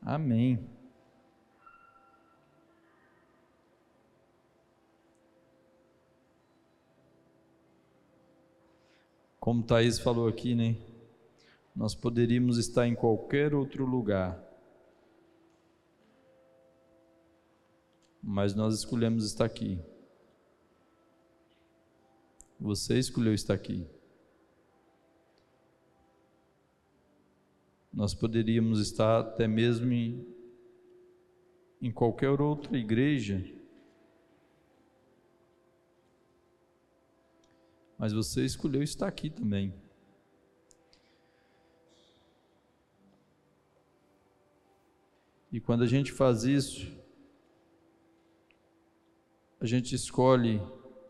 Amém. Como Thaís falou aqui, né? Nós poderíamos estar em qualquer outro lugar, mas nós escolhemos estar aqui. Você escolheu estar aqui. Nós poderíamos estar até mesmo em qualquer outra igreja, mas você escolheu estar aqui também. E quando a gente faz isso, a gente escolhe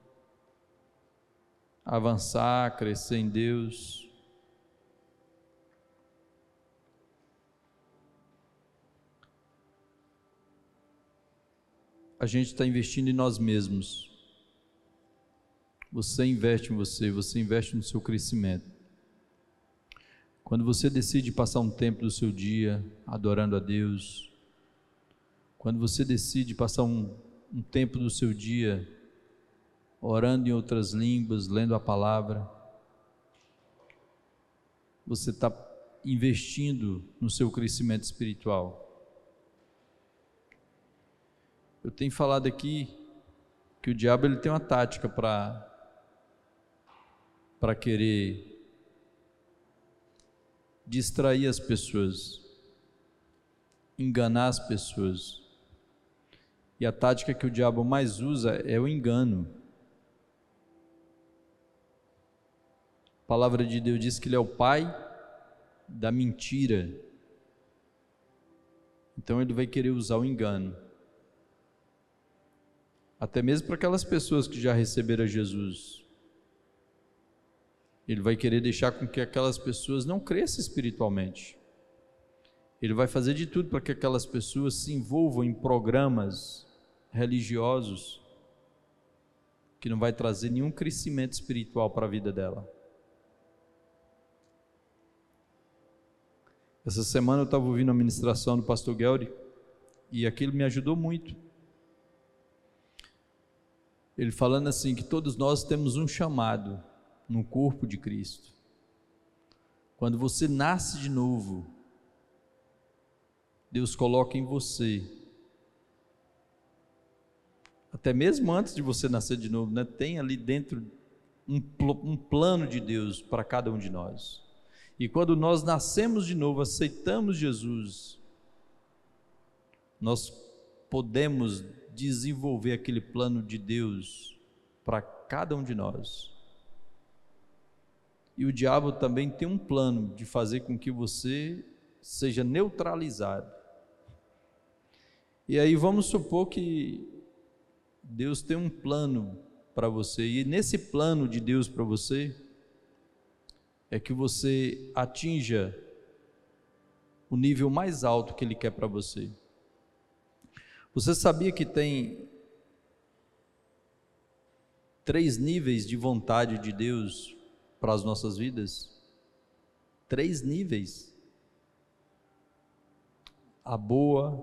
avançar, crescer em Deus. A gente está investindo em nós mesmos. Você investe em você, você investe no seu crescimento. Quando você decide passar um tempo do seu dia adorando a Deus, quando você decide passar um tempo do seu dia orando em outras línguas, lendo a palavra, você está investindo no seu crescimento espiritual. Eu tenho falado aqui que o diabo ele tem uma tática para querer distrair as pessoas, enganar as pessoas. E a tática que o diabo mais usa é o engano. A palavra de Deus diz que ele é o pai da mentira. Então ele vai querer usar o engano. Até mesmo para aquelas pessoas que já receberam Jesus. Ele vai querer deixar com que aquelas pessoas não cresçam espiritualmente. Ele vai fazer de tudo para que aquelas pessoas se envolvam em programas religiosos que não vai trazer nenhum crescimento espiritual para a vida dela. Essa semana eu estava ouvindo a ministração do pastor Geldi e aquilo me ajudou muito. Ele falando assim que todos nós temos um chamado no corpo de Cristo. Quando você nasce de novo, Deus coloca em você, até mesmo antes de você nascer de novo, né, tem ali dentro um plano de Deus para cada um de nós. E quando nós nascemos de novo, aceitamos Jesus, nós podemos desenvolver aquele plano de Deus para cada um de nós. E o diabo também tem um plano de fazer com que você seja neutralizado. E aí vamos supor que Deus tem um plano para você, e nesse plano de Deus para você, é que você atinja o nível mais alto que Ele quer para você. Você sabia que tem 3 níveis de vontade de Deus para as nossas vidas? 3 níveis. A boa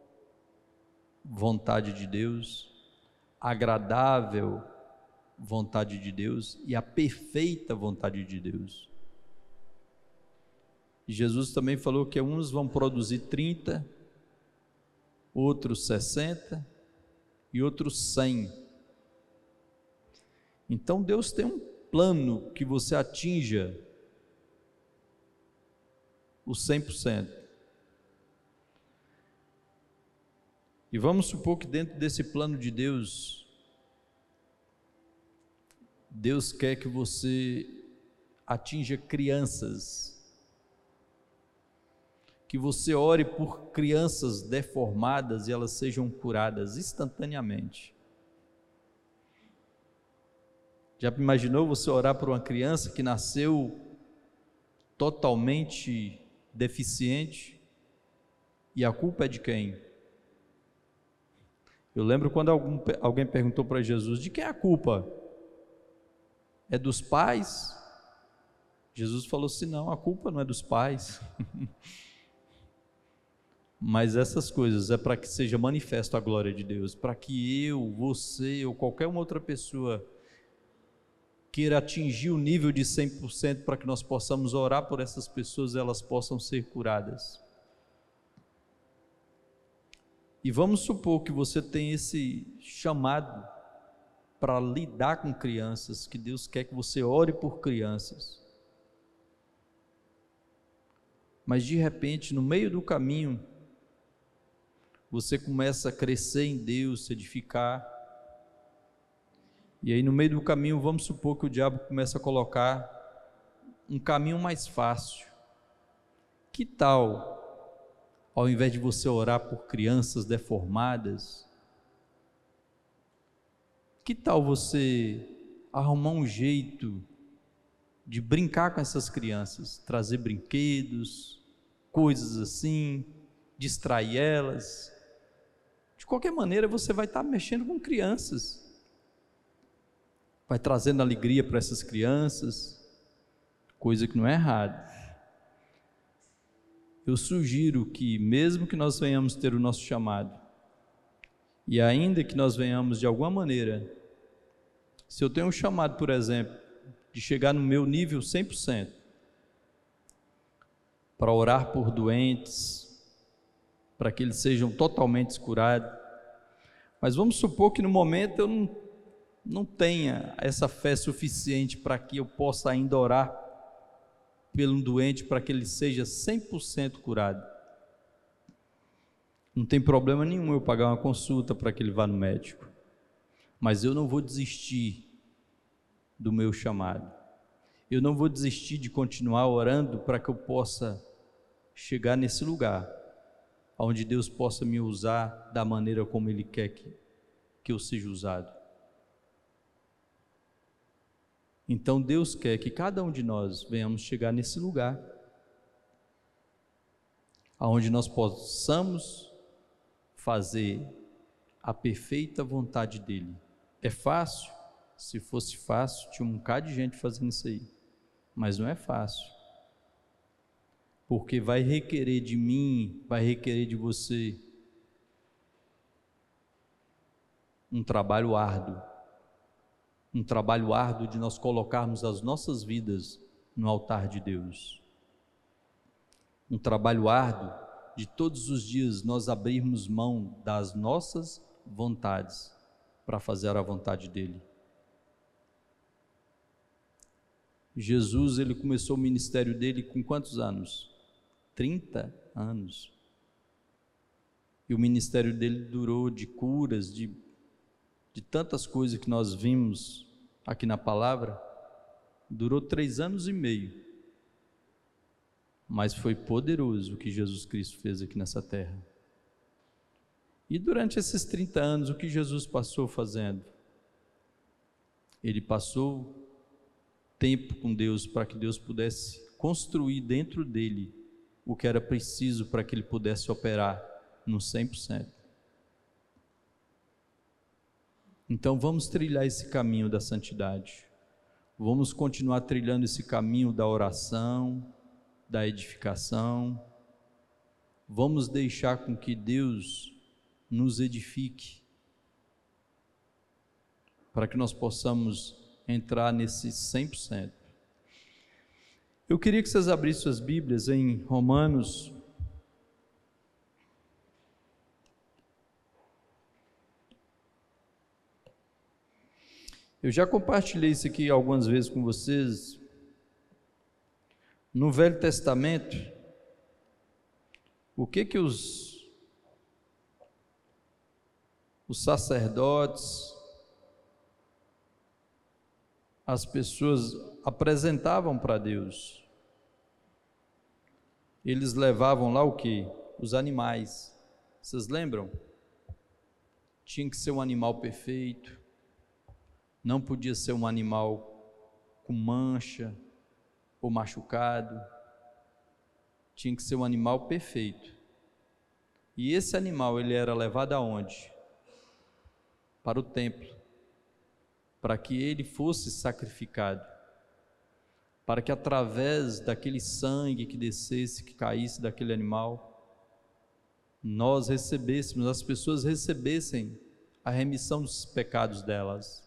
vontade de Deus, a agradável vontade de Deus e a perfeita vontade de Deus. E Jesus também falou que uns vão produzir 30, outros 60 e outros 100. Então Deus tem um plano que você atinja o 100%. E vamos supor que dentro desse plano de Deus, Deus quer que você atinja crianças, que você ore por crianças deformadas e elas sejam curadas instantaneamente. Já imaginou você orar por uma criança que nasceu totalmente deficiente e a culpa é de quem? Eu lembro quando alguém perguntou para Jesus, de quem é a culpa? É dos pais? Jesus falou assim, não, a culpa não é dos pais. Mas essas coisas é para que seja manifesto a glória de Deus, para que eu, você ou qualquer uma outra pessoa queira atingir o nível de 100% para que nós possamos orar por essas pessoas e elas possam ser curadas. E vamos supor que você tem esse chamado para lidar com crianças, que Deus quer que você ore por crianças. Mas de repente, no meio do caminho, você começa a crescer em Deus, se edificar. E aí no meio do caminho, vamos supor que o diabo começa a colocar um caminho mais fácil. Que tal, ao invés de você orar por crianças deformadas, que tal você arrumar um jeito de brincar com essas crianças, trazer brinquedos, coisas assim, distrair elas? De qualquer maneira, você vai estar mexendo com crianças, vai trazendo alegria para essas crianças, coisa que não é errado. Eu sugiro que, mesmo que nós venhamos ter o nosso chamado, e ainda que nós venhamos de alguma maneira, se eu tenho um chamado, por exemplo, de chegar no meu nível 100%, para orar por doentes, para que eles sejam totalmente curados, mas vamos supor que no momento eu não tenha essa fé suficiente para que eu possa ainda orar pelo doente para que ele seja 100% curado. Não tem problema nenhum eu pagar uma consulta para que ele vá no médico, mas eu não vou desistir do meu chamado, eu não vou desistir de continuar orando para que eu possa chegar nesse lugar, onde Deus possa me usar da maneira como Ele quer que eu seja usado. Então Deus quer que cada um de nós venhamos chegar nesse lugar, onde nós possamos fazer a perfeita vontade dEle. É fácil? Se fosse fácil, tinha um bocado de gente fazendo isso aí, mas não é fácil, porque vai requerer de mim, vai requerer de você um trabalho árduo de nós colocarmos as nossas vidas no altar de Deus, um trabalho árduo de todos os dias nós abrirmos mão das nossas vontades para fazer a vontade dEle. Jesus, ele começou o ministério dele com quantos anos? 30 anos. E o ministério dele durou de curas, de tantas coisas que nós vimos aqui na palavra, durou 3 anos e meio. Mas foi poderoso o que Jesus Cristo fez aqui nessa terra. E durante esses 30 anos, o que Jesus passou fazendo? Ele passou tempo com Deus para que Deus pudesse construir dentro dele o que era preciso para que ele pudesse operar no 100%. Então vamos trilhar esse caminho da santidade, vamos continuar trilhando esse caminho da oração, da edificação, vamos deixar com que Deus nos edifique, para que nós possamos entrar nesse 100%. Eu queria que vocês abrissem suas Bíblias em Romanos, eu já compartilhei isso aqui algumas vezes com vocês. No Velho Testamento, o que os sacerdotes, as pessoas apresentavam para Deus? Eles levavam lá o quê? Os animais. Vocês lembram? Tinha que ser um animal perfeito, não podia ser um animal com mancha ou machucado, tinha que ser um animal perfeito. E esse animal, ele era levado aonde? Para o templo, para que ele fosse sacrificado, para que através daquele sangue que descesse, que caísse daquele animal, nós recebêssemos, as pessoas recebessem a remissão dos pecados delas.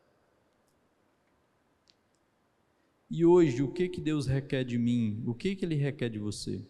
E hoje, o que Deus requer de mim? O que Ele requer de você?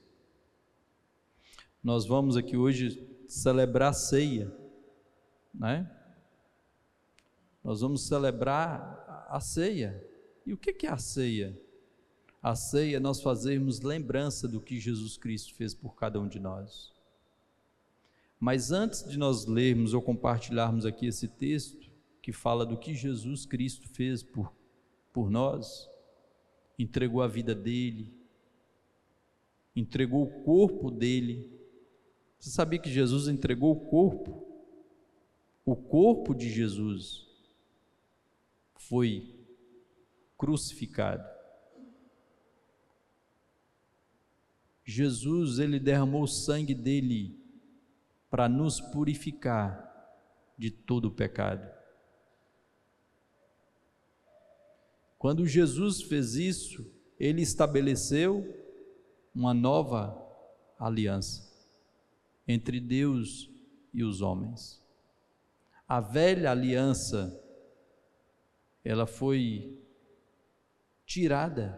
Nós vamos aqui hoje celebrar a ceia, né? Nós vamos celebrar a ceia. E o que é a ceia? A ceia é nós fazermos lembrança do que Jesus Cristo fez por cada um de nós. Mas antes de nós lermos ou compartilharmos aqui esse texto, que fala do que Jesus Cristo fez por nós, entregou a vida dele, entregou o corpo dele. Você sabia que Jesus entregou o corpo? O corpo de Jesus foi crucificado. Jesus, ele derramou o sangue dele para nos purificar de todo o pecado. Quando Jesus fez isso, ele estabeleceu uma nova aliança entre Deus e os homens. A velha aliança, ela foi tirada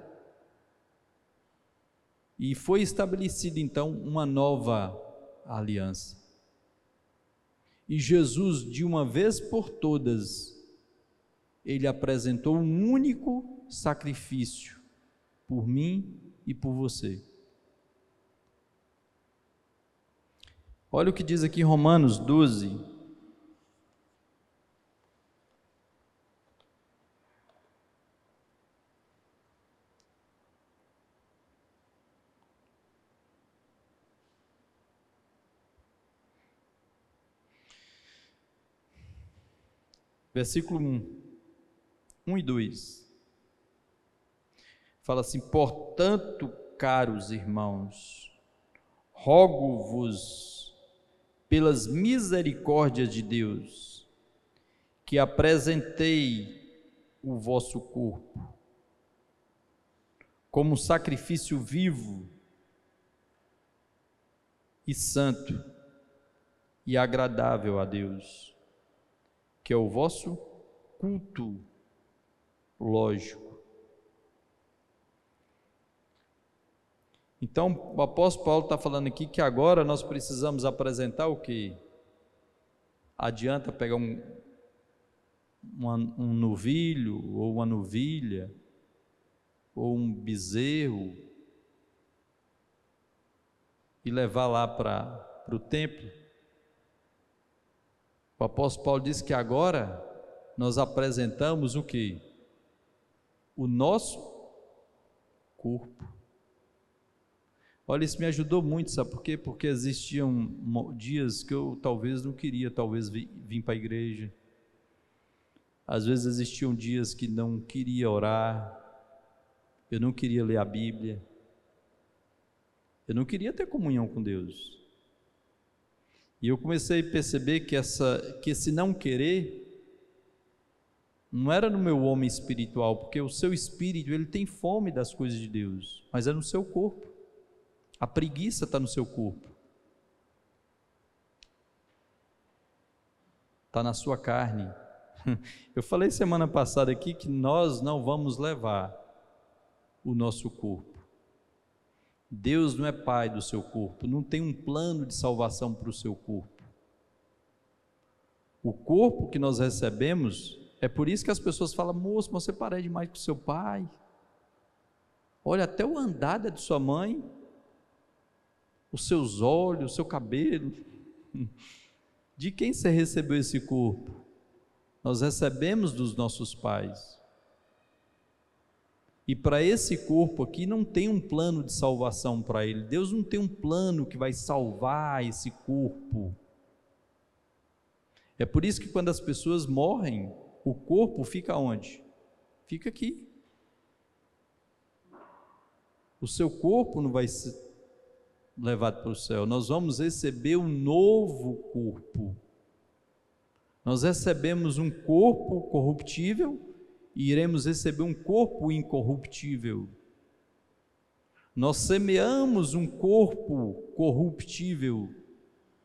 e foi estabelecida então uma nova aliança. E Jesus, de uma vez por todas, ele apresentou um único sacrifício por mim e por você. Olha o que diz aqui Romanos 12. Versículo 1 e 2. Fala assim: portanto, caros irmãos, rogo-vos pelas misericórdias de Deus, que apresentei o vosso corpo como sacrifício vivo e santo e agradável a Deus, que é o vosso culto lógico. Então, o apóstolo Paulo está falando aqui que agora nós precisamos apresentar o que? Adianta pegar um novilho, ou uma novilha, ou um bezerro, e levar lá para o templo? O apóstolo Paulo diz que agora nós apresentamos o que? O nosso corpo. Olha, isso me ajudou muito, sabe por quê? Porque existiam dias que eu talvez não queria, vir para a igreja. Às vezes existiam dias que não queria orar, eu não queria ler a Bíblia, eu não queria ter comunhão com Deus. E eu comecei a perceber que esse não querer não era no meu homem espiritual, porque o seu espírito, ele tem fome das coisas de Deus, mas é no seu corpo. A preguiça está no seu corpo, está na sua carne. Eu falei semana passada aqui que nós não vamos levar o nosso corpo. Deus não é pai do seu corpo, não tem um plano de salvação para o seu corpo. O corpo que nós recebemos, é por isso que as pessoas falam: moço, você parece demais com seu pai. Olha, até o andar de sua mãe, os seus olhos, o seu cabelo. De quem você recebeu esse corpo? Nós recebemos dos nossos pais. E para esse corpo aqui não tem um plano de salvação para ele. Deus não tem um plano que vai salvar esse corpo. É por isso que quando as pessoas morrem, o corpo fica onde? Fica aqui. O seu corpo não vai ser levado para o céu. Nós vamos receber um novo corpo. Nós recebemos um corpo corruptível e iremos receber um corpo incorruptível. Nós semeamos um corpo corruptível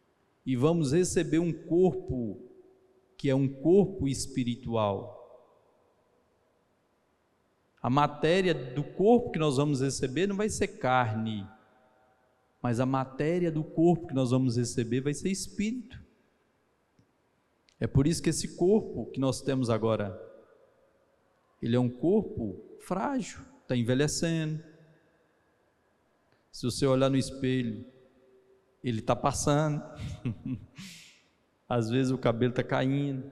e vamos receber um corpo que é um corpo espiritual. A matéria do corpo que nós vamos receber não vai ser carne, mas a matéria do corpo que nós vamos receber vai ser espírito. É por isso que esse corpo que nós temos agora, ele é um corpo frágil, está envelhecendo. Se você olhar no espelho, ele está passando. Às vezes o cabelo está caindo.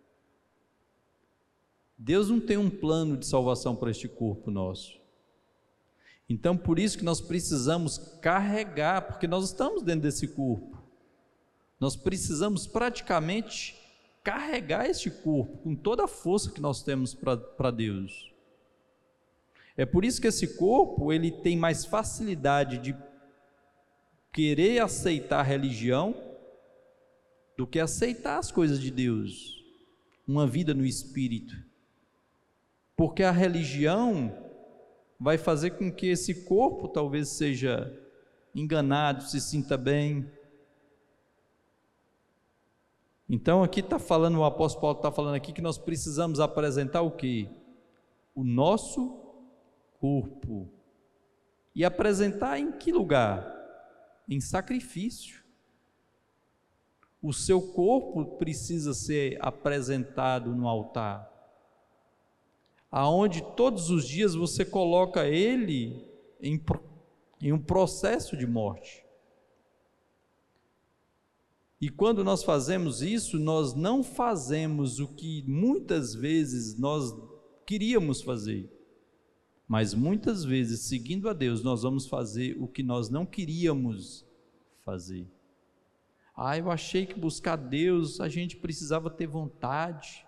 Deus não tem um plano de salvação para este corpo nosso. Então, por isso que nós precisamos carregar, porque nós estamos dentro desse corpo. Nós precisamos praticamente carregar este corpo com toda a força que nós temos para Deus. É por isso que esse corpo, ele tem mais facilidade de querer aceitar a religião do que aceitar as coisas de Deus, uma vida no Espírito. Porque a religião vai fazer com que esse corpo talvez seja enganado, se sinta bem. Então aqui está falando, o apóstolo Paulo está falando aqui que nós precisamos apresentar o quê? O nosso corpo. E apresentar em que lugar? Em sacrifício. O seu corpo precisa ser apresentado no altar, aonde todos os dias você coloca ele em um processo de morte. E quando nós fazemos isso, nós não fazemos o que muitas vezes nós queríamos fazer, mas muitas vezes, seguindo a Deus, nós vamos fazer o que nós não queríamos fazer. Eu achei que buscar Deus a gente precisava ter vontade.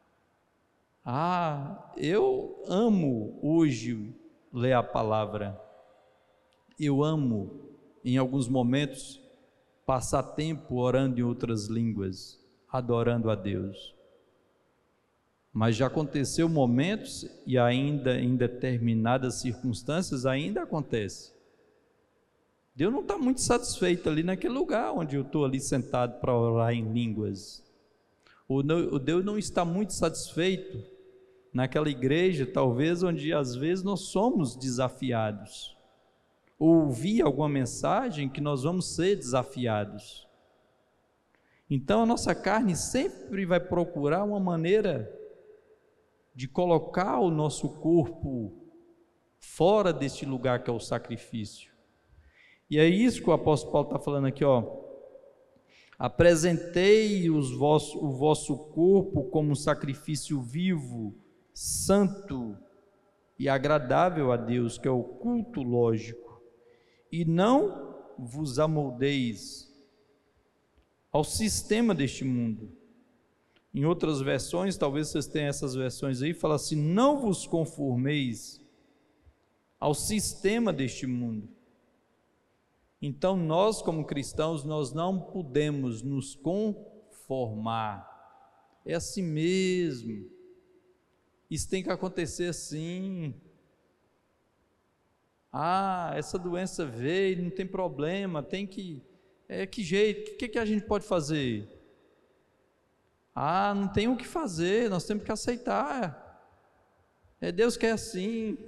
Eu amo hoje ler a palavra. Eu amo, em alguns momentos, passar tempo orando em outras línguas, adorando a Deus. Mas já aconteceu momentos, e ainda em determinadas circunstâncias ainda acontece. Deus não está muito satisfeito ali naquele lugar onde eu estou ali sentado para orar em línguas. O Deus não está muito satisfeito naquela igreja, talvez, onde às vezes nós somos desafiados. Ouvir alguma mensagem que nós vamos ser desafiados. Então a nossa carne sempre vai procurar uma maneira de colocar o nosso corpo fora deste lugar que é o sacrifício. E é isso que o apóstolo Paulo está falando aqui, apresentei o vosso corpo como um sacrifício vivo, santo e agradável a Deus, que é o culto lógico, e não vos amoldeis ao sistema deste mundo. Em outras versões, talvez vocês tenham essas versões aí, fala assim: não vos conformeis ao sistema deste mundo. Então nós, como cristãos, nós não podemos nos conformar. É assim mesmo. Isso tem que acontecer assim. Essa doença veio, não tem problema, tem que... que jeito? O que a gente pode fazer? Não tem o que fazer, nós temos que aceitar. Deus quer assim.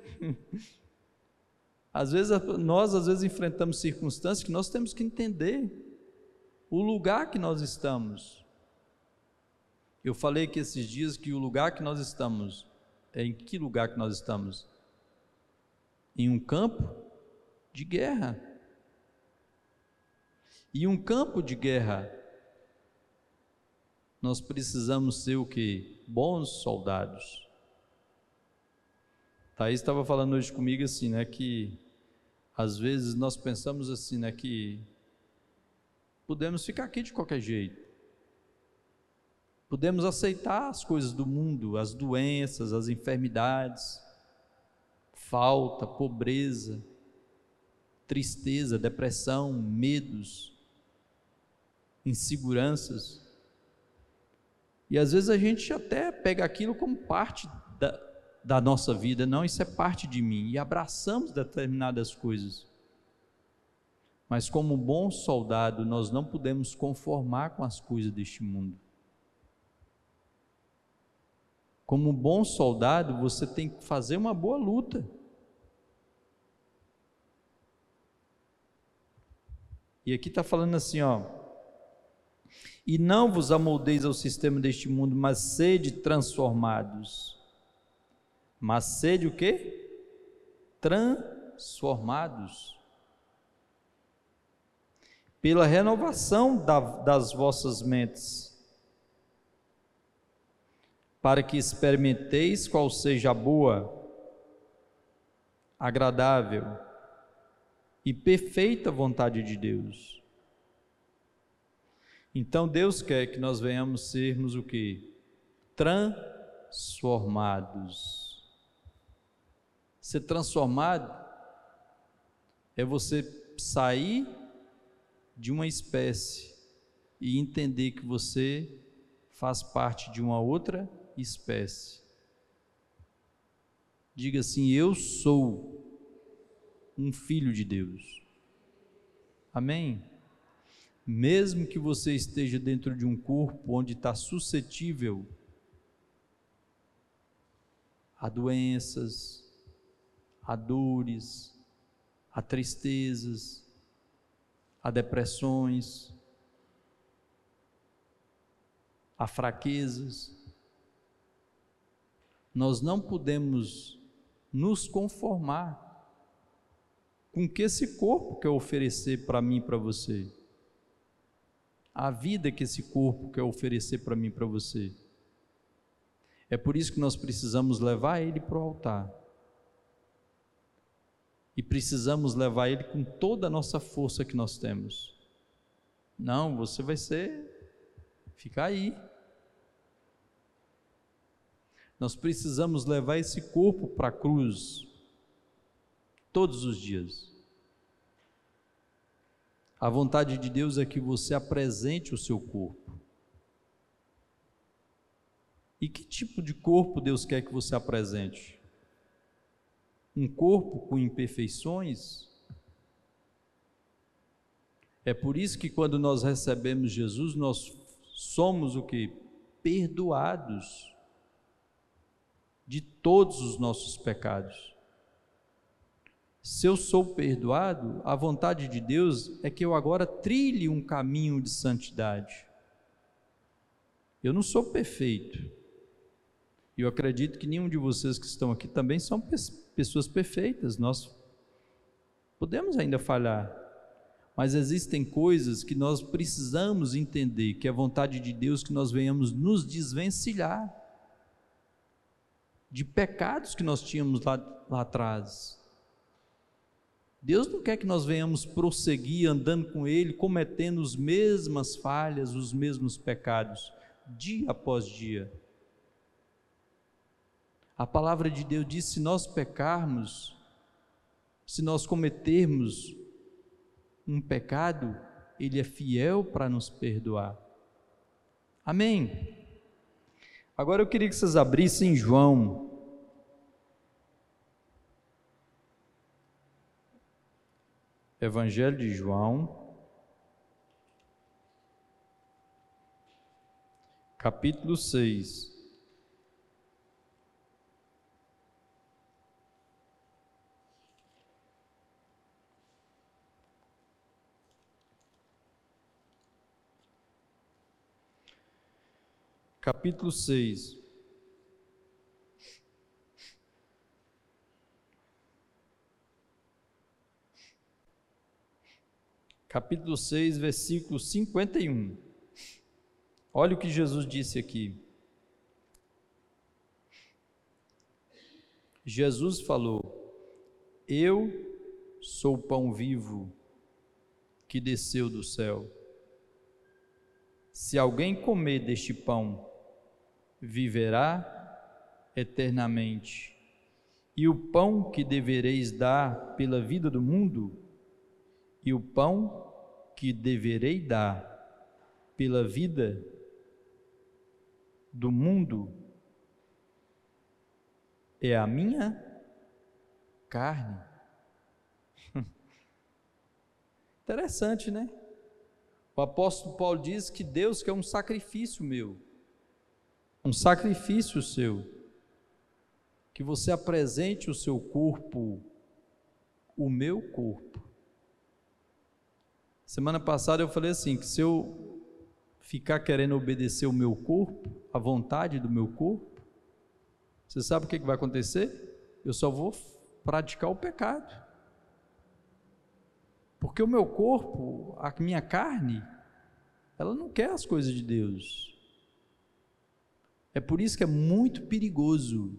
Nós às vezes enfrentamos circunstâncias que nós temos que entender o lugar que nós estamos. Eu falei que esses dias que o lugar que nós estamos, em que lugar que nós estamos? Em um campo de guerra. E um campo de guerra, nós precisamos ser o quê? Bons soldados. Thaís estava falando hoje comigo assim, que às vezes nós pensamos assim, que podemos ficar aqui de qualquer jeito, podemos aceitar as coisas do mundo, as doenças, as enfermidades, falta, pobreza, tristeza, depressão, medos, inseguranças, e às vezes a gente até pega aquilo como parte da nossa vida. Não, isso é parte de mim, e abraçamos determinadas coisas, Mas como bom soldado, nós não podemos conformar com as coisas deste mundo. Como bom soldado, você tem que fazer uma boa luta. E aqui está falando assim, ó: e não vos amoldeis ao sistema deste mundo, mas sede transformados. Mas sede o quê? Transformados. Pela renovação das vossas mentes, para que experimenteis qual seja a boa, agradável e perfeita vontade de Deus. Então Deus quer que nós venhamos sermos o quê? Transformados. Ser transformado é você sair de uma espécie e entender que você faz parte de uma outra espécie. Diga assim: eu sou um filho de Deus. Amém? Mesmo que você esteja dentro de um corpo onde está suscetível a doenças, a dores, a tristezas, a depressões, a fraquezas, nós não podemos nos conformar com o que esse corpo quer oferecer para mim e para você, a vida que esse corpo quer oferecer para mim e para você. É por isso que nós precisamos levar ele para o altar, e precisamos levar ele com toda a nossa força que nós temos. Não, você vai ficar aí. Nós precisamos levar esse corpo para a cruz todos os dias. A vontade de Deus é que você apresente o seu corpo. E que tipo de corpo Deus quer que você apresente? Um corpo com imperfeições? É por isso que quando nós recebemos Jesus, nós somos o quê? Perdoados de todos os nossos pecados. Se eu sou perdoado, a vontade de Deus é que eu agora trilhe um caminho de santidade. Eu não sou perfeito. E eu acredito que nenhum de vocês que estão aqui também são pessoas perfeitas. Nós podemos ainda falhar, mas existem coisas que nós precisamos entender, que é a vontade de Deus que nós venhamos nos desvencilhar de pecados que nós tínhamos lá atrás. Deus não quer que nós venhamos prosseguir andando com Ele, cometendo as mesmas falhas, os mesmos pecados, dia após dia. A palavra de Deus diz: se nós pecarmos, se nós cometermos um pecado, Ele é fiel para nos perdoar. Amém? Agora eu queria que vocês abrissem João. Evangelho de João, capítulo 6. Capítulo 6. Capítulo 6, versículo 51. Olha o que Jesus disse aqui. Jesus falou: eu sou o pão vivo que desceu do céu. Se alguém comer deste pão, viverá eternamente. E o pão que devereis dar pela vida do mundo, e o pão que deverei dar pela vida do mundo é a minha carne. Está Interessante, né? O apóstolo Paulo diz que Deus quer um sacrifício meu, um sacrifício seu, que você apresente o seu corpo, o meu corpo. Semana passada eu falei assim, que se eu ficar querendo obedecer o meu corpo, a vontade do meu corpo, você sabe o que vai acontecer? Eu só vou praticar o pecado. Porque o meu corpo, a minha carne, ela não quer as coisas de Deus. É por isso que é muito perigoso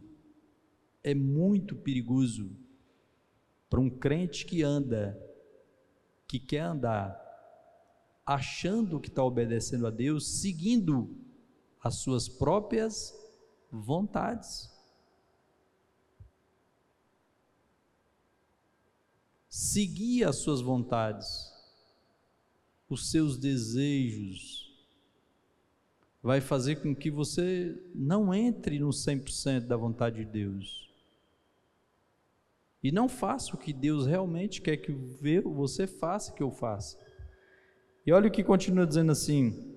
para um crente que quer andar, achando que está obedecendo a Deus, seguindo as suas próprias vontades. Seguir as suas vontades, os seus desejos, vai fazer com que você não entre no 100% da vontade de Deus. E não faça o que Deus realmente quer que você faça, que eu faça. E olha o que continua dizendo assim: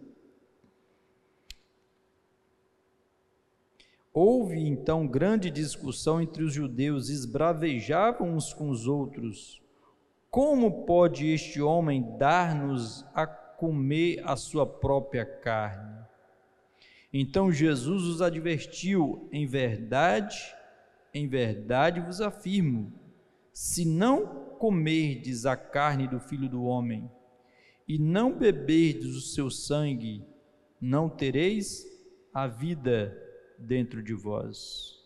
houve então grande discussão entre os judeus, esbravejavam uns com os outros: como pode este homem dar-nos a comer a sua própria carne? Então Jesus os advertiu: em verdade vos afirmo, se não comerdes a carne do Filho do Homem e não beberdes o seu sangue, não tereis a vida dentro de vós.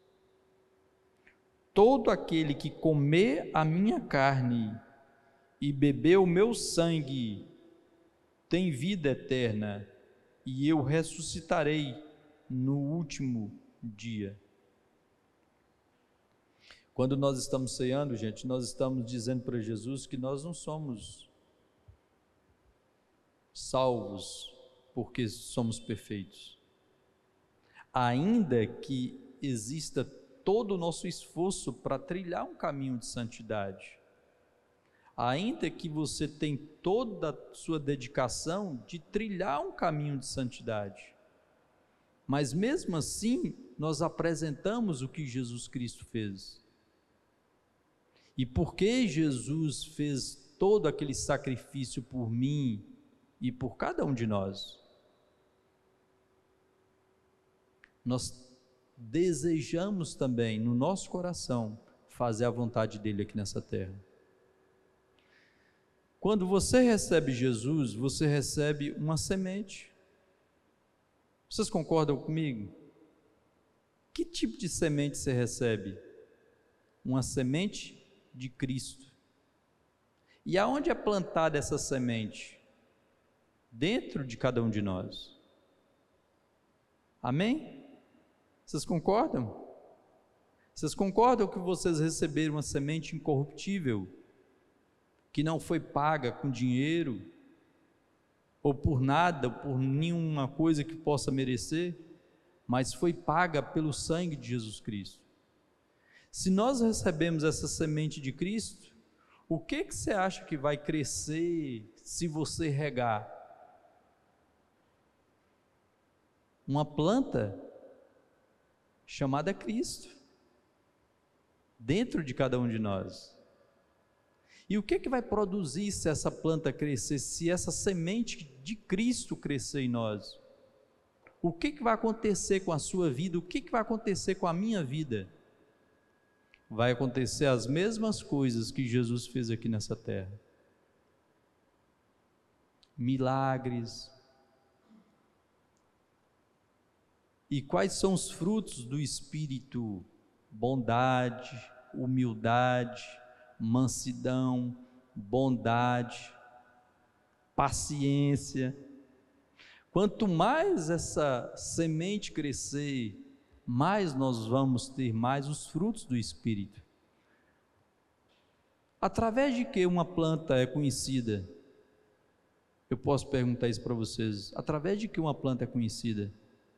Todo aquele que comer a minha carne e beber o meu sangue tem vida eterna, e eu ressuscitarei no último dia. Quando nós estamos ceando, gente, nós estamos dizendo para Jesus que nós não somos salvos porque somos perfeitos. Ainda que exista todo o nosso esforço para trilhar um caminho de santidade, ainda que você tenha toda a sua dedicação de trilhar um caminho de santidade, mas mesmo assim nós apresentamos o que Jesus Cristo fez. E porque Jesus fez todo aquele sacrifício por mim e por cada um de nós, nós desejamos também no nosso coração fazer a vontade dele aqui nessa terra. Quando você recebe Jesus, você recebe uma semente. Vocês concordam comigo? Que tipo de semente você recebe? Uma semente de Cristo. E aonde é plantada essa semente? Dentro de cada um de nós. Amém? Vocês concordam? Vocês concordam que vocês receberam uma semente incorruptível, que não foi paga com dinheiro, ou por nada, ou por nenhuma coisa que possa merecer, mas foi paga pelo sangue de Jesus Cristo? Se nós recebemos essa semente de Cristo, o que você acha que vai crescer se você regar? Uma planta chamada Cristo, dentro de cada um de nós. E o que vai produzir se essa planta crescer, se essa semente de Cristo crescer em nós? O que vai acontecer com a sua vida? O que vai acontecer com a minha vida? Vai acontecer as mesmas coisas que Jesus fez aqui nessa terra. Milagres. E quais são os frutos do Espírito? Bondade, humildade, mansidão, bondade, paciência. Quanto mais essa semente crescer, mais nós vamos ter mais os frutos do Espírito. Através de que uma planta é conhecida? Eu posso perguntar isso para vocês. Através de que uma planta é conhecida?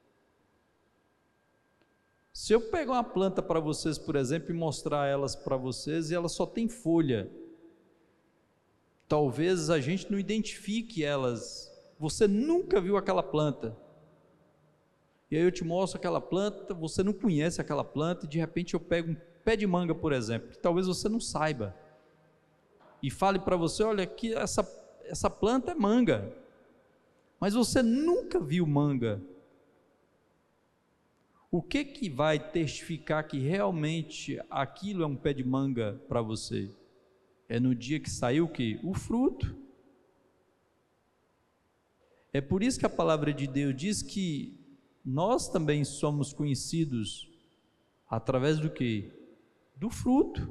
Se eu pegar uma planta para vocês, por exemplo, e mostrar elas para vocês, e ela só tem folha, talvez a gente não identifique elas. Você nunca viu aquela planta, e aí eu te mostro aquela planta, você não conhece aquela planta, e de repente eu pego um pé de manga, por exemplo, que talvez você não saiba, e fale para você: olha, aqui essa planta é manga, mas você nunca viu manga. O que vai testificar que realmente aquilo é um pé de manga para você? É no dia que saiu o quê? O fruto. É por isso que a palavra de Deus diz que nós também somos conhecidos através do quê? Do fruto.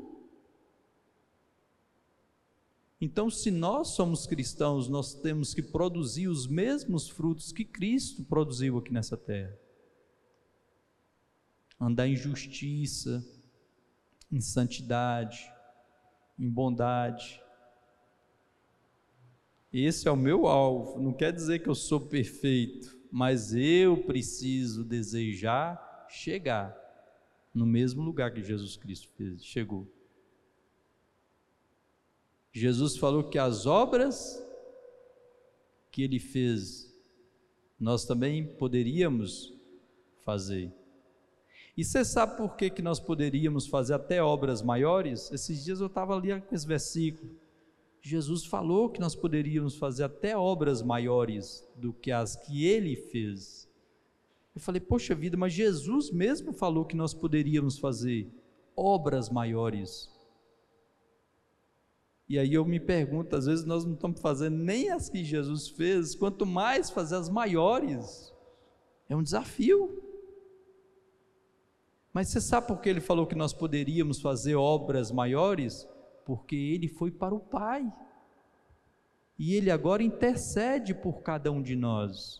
Então, se nós somos cristãos, nós temos que produzir os mesmos frutos que Cristo produziu aqui nessa terra. Andar em justiça, em santidade, em bondade. Esse é o meu alvo. Não quer dizer que eu sou perfeito, mas eu preciso desejar chegar no mesmo lugar que Jesus Cristo chegou. Jesus falou que as obras que ele fez, nós também poderíamos fazer. E você sabe por que nós poderíamos fazer até obras maiores? Esses dias eu estava ali com esse versículo. Jesus falou que nós poderíamos fazer até obras maiores do que as que ele fez. Eu falei: poxa vida, mas Jesus mesmo falou que nós poderíamos fazer obras maiores. E aí eu me pergunto, às vezes nós não estamos fazendo nem as que Jesus fez, quanto mais fazer as maiores. É um desafio. Mas você sabe por que ele falou que nós poderíamos fazer obras maiores? Porque ele foi para o Pai, e ele agora intercede por cada um de nós.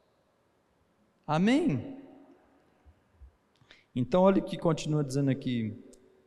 Amém? Então olha o que continua dizendo aqui.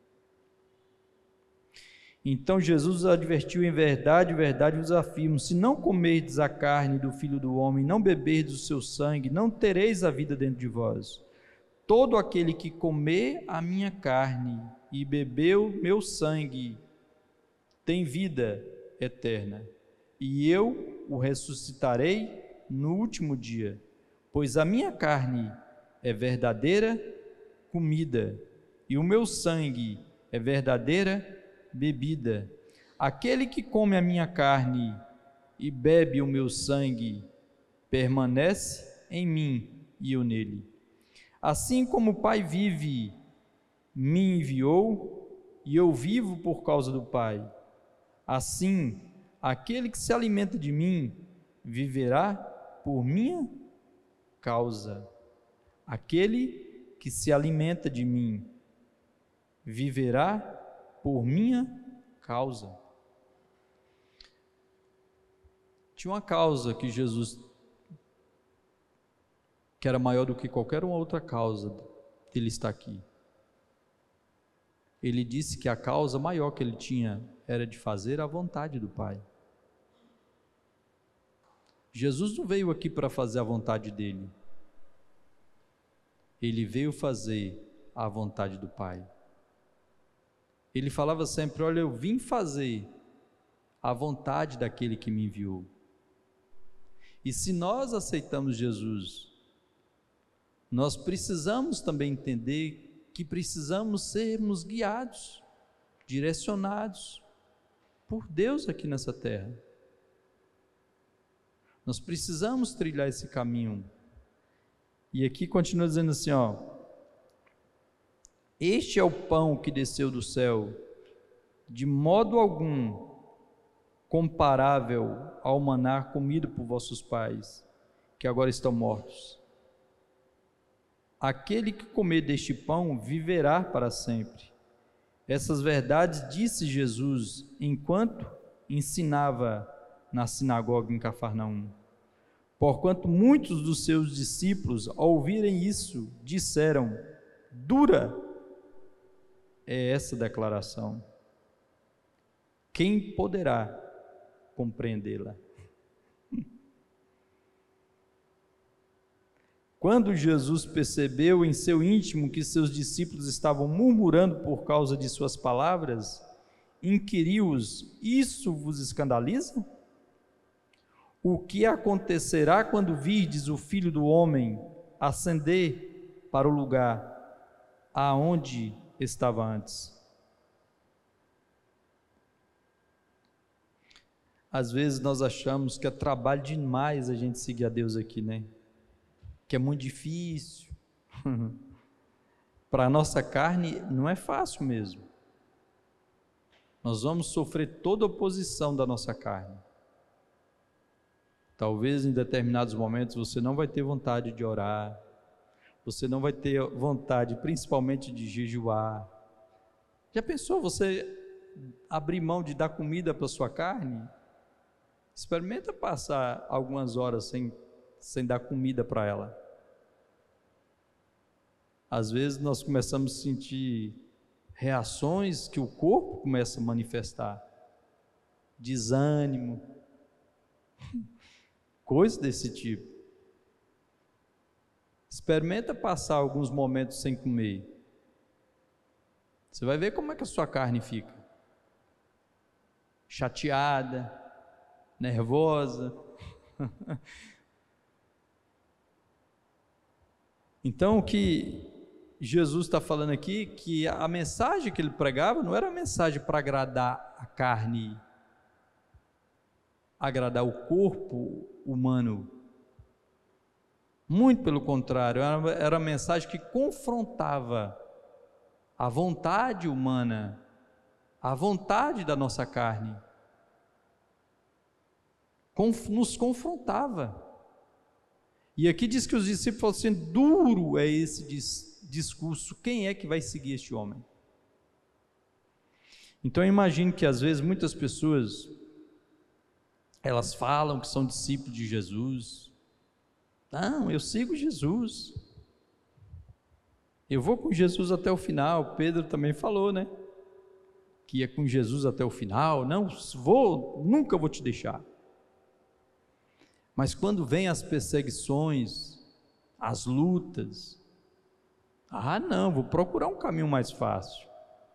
Então Jesus advertiu: em verdade vos afirmo, se não comerdes a carne do Filho do Homem, não beberdes o seu sangue, não tereis a vida dentro de vós. Todo aquele que comer a minha carne e beber o meu sangue tem vida eterna, e eu o ressuscitarei no último dia, pois a minha carne é verdadeira comida, e o meu sangue é verdadeira bebida. Aquele que come a minha carne e bebe o meu sangue permanece em mim e eu nele. Assim como o Pai vive, me enviou, e eu vivo por causa do Pai. Assim, aquele que se alimenta de mim viverá por minha causa. Aquele que se alimenta de mim viverá por minha causa. Tinha uma causa que Jesus, que era maior do que qualquer outra causa dele estar aqui. Ele disse que a causa maior que ele tinha era de fazer a vontade do Pai. Jesus não veio aqui para fazer a vontade dele. Ele veio fazer a vontade do Pai. Ele falava sempre: olha, eu vim fazer a vontade daquele que me enviou. E se nós aceitamos Jesus, nós precisamos também entender que precisamos sermos guiados, direcionados por Deus aqui nessa terra. Nós precisamos trilhar esse caminho. E aqui continua dizendo assim, este é o pão que desceu do céu, de modo algum comparável ao maná comido por vossos pais, que agora estão mortos. Aquele que comer deste pão viverá para sempre. Essas verdades disse Jesus enquanto ensinava na sinagoga em Cafarnaum. Porquanto muitos dos seus discípulos, ao ouvirem isso, disseram: dura é essa declaração. Quem poderá compreendê-la? Quando Jesus percebeu em seu íntimo que seus discípulos estavam murmurando por causa de suas palavras, inquiriu-os: isso vos escandaliza? O que acontecerá quando virdes o Filho do Homem ascender para o lugar aonde estava antes? Às vezes nós achamos que é trabalho demais a gente seguir a Deus aqui, né? Que é muito difícil. Para a nossa carne não é fácil mesmo. Nós vamos sofrer toda a oposição da nossa carne. Talvez em determinados momentos você não vai ter vontade de orar, você não vai ter vontade principalmente de jejuar. Já pensou você abrir mão de dar comida para a sua carne? Experimenta passar algumas horas sem dar comida para ela. Às vezes nós começamos a sentir reações que o corpo começa a manifestar, desânimo, coisas desse tipo. Experimenta passar alguns momentos sem comer. Você vai ver como é que a sua carne fica. Chateada, nervosa. Então o que Jesus está falando aqui, que a mensagem que ele pregava não era a mensagem para agradar a carne, agradar o corpo humano. Muito pelo contrário, era a mensagem que confrontava a vontade humana, a vontade da nossa carne. Nos confrontava. E aqui diz que os discípulos falaram assim: duro é esse discurso, quem é que vai seguir este homem? Então eu imagino que às vezes muitas pessoas, elas falam que são discípulos de Jesus. Não, eu sigo Jesus, eu vou com Jesus até o final. Pedro também falou, né? Que ia com Jesus até o final. Não vou, nunca vou te deixar. Mas quando vem as perseguições, as lutas, não, vou procurar um caminho mais fácil.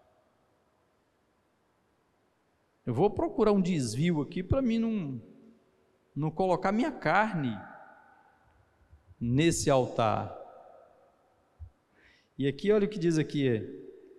Eu vou procurar um desvio aqui para mim não colocar minha carne nesse altar. E aqui olha o que diz aqui: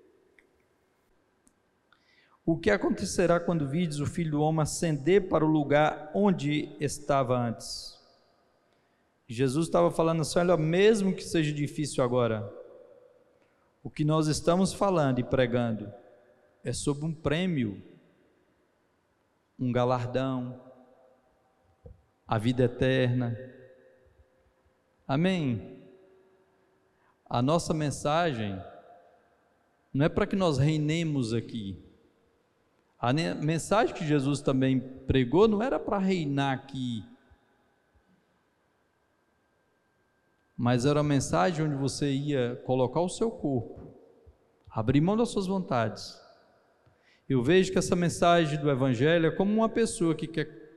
o que acontecerá quando virdes o Filho do Homem ascender para o lugar onde estava antes? Jesus estava falando assim: olha, mesmo que seja difícil agora, o que nós estamos falando e pregando é sobre um prêmio, um galardão, a vida eterna. Amém? A nossa mensagem não é para que nós reinemos aqui. A mensagem que Jesus também pregou não era para reinar aqui, mas era uma mensagem onde você ia colocar o seu corpo, abrir mão das suas vontades. Eu vejo que essa mensagem do Evangelho é como uma pessoa que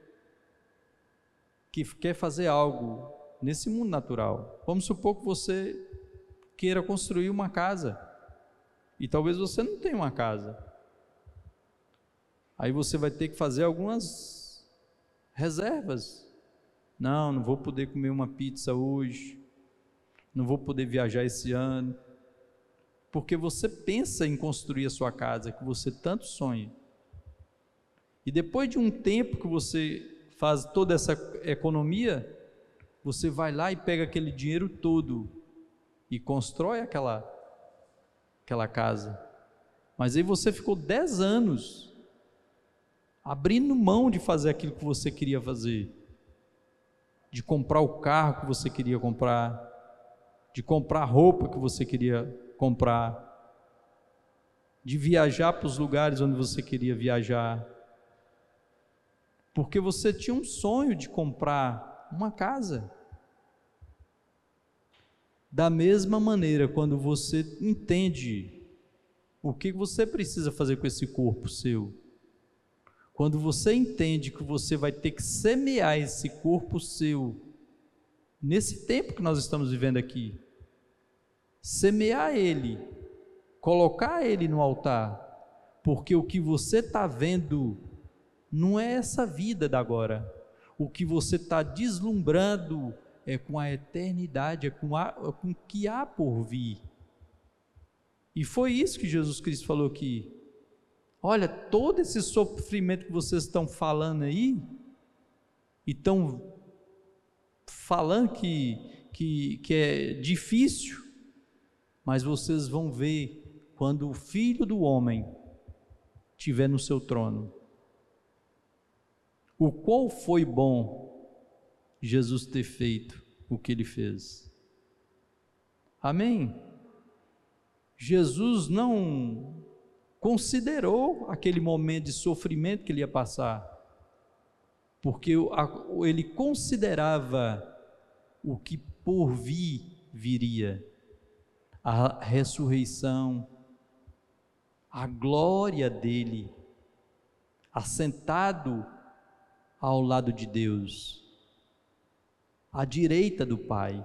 quer fazer algo nesse mundo natural. Vamos supor que você queira construir uma casa, e talvez você não tenha uma casa. Aí você vai ter que fazer algumas reservas. Não vou poder comer uma pizza hoje, não vou poder viajar esse ano, porque você pensa em construir a sua casa, que você tanto sonha. E depois de um tempo que você faz toda essa economia, você vai lá e pega aquele dinheiro todo e constrói aquela casa. Mas aí você ficou 10 anos abrindo mão de fazer aquilo que você queria fazer, de comprar o carro que você queria comprar, de comprar a roupa que você queria comprar, de viajar para os lugares onde você queria viajar, porque você tinha um sonho de comprar uma casa. Da mesma maneira, quando você entende o que você precisa fazer com esse corpo seu, quando você entende que você vai ter que semear esse corpo seu, nesse tempo que nós estamos vivendo aqui, semear ele, colocar ele no altar, porque o que você está vendo não é essa vida da agora. O que você está deslumbrando é com a eternidade, é com o que há por vir. E foi isso que Jesus Cristo falou aqui. Olha, todo esse sofrimento que vocês estão falando aí, e estão falando que é difícil, mas vocês vão ver quando o Filho do Homem estiver no seu trono. O qual foi bom Jesus ter feito o que ele fez. Amém? Jesus não considerou aquele momento de sofrimento que ele ia passar, porque ele considerava o que por vir viria, a ressurreição, a glória dele, assentado ao lado de Deus, à direita do Pai.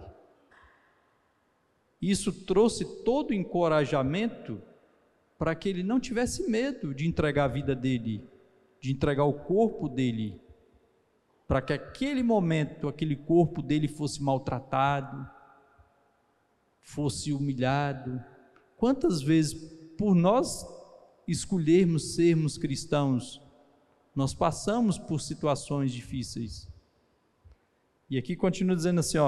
Isso trouxe todo o encorajamento para que ele não tivesse medo de entregar a vida dele, de entregar o corpo dele, para que aquele momento, aquele corpo dele fosse maltratado, fosse humilhado. Quantas vezes, por nós escolhermos sermos cristãos, nós passamos por situações difíceis. E aqui continua dizendo assim,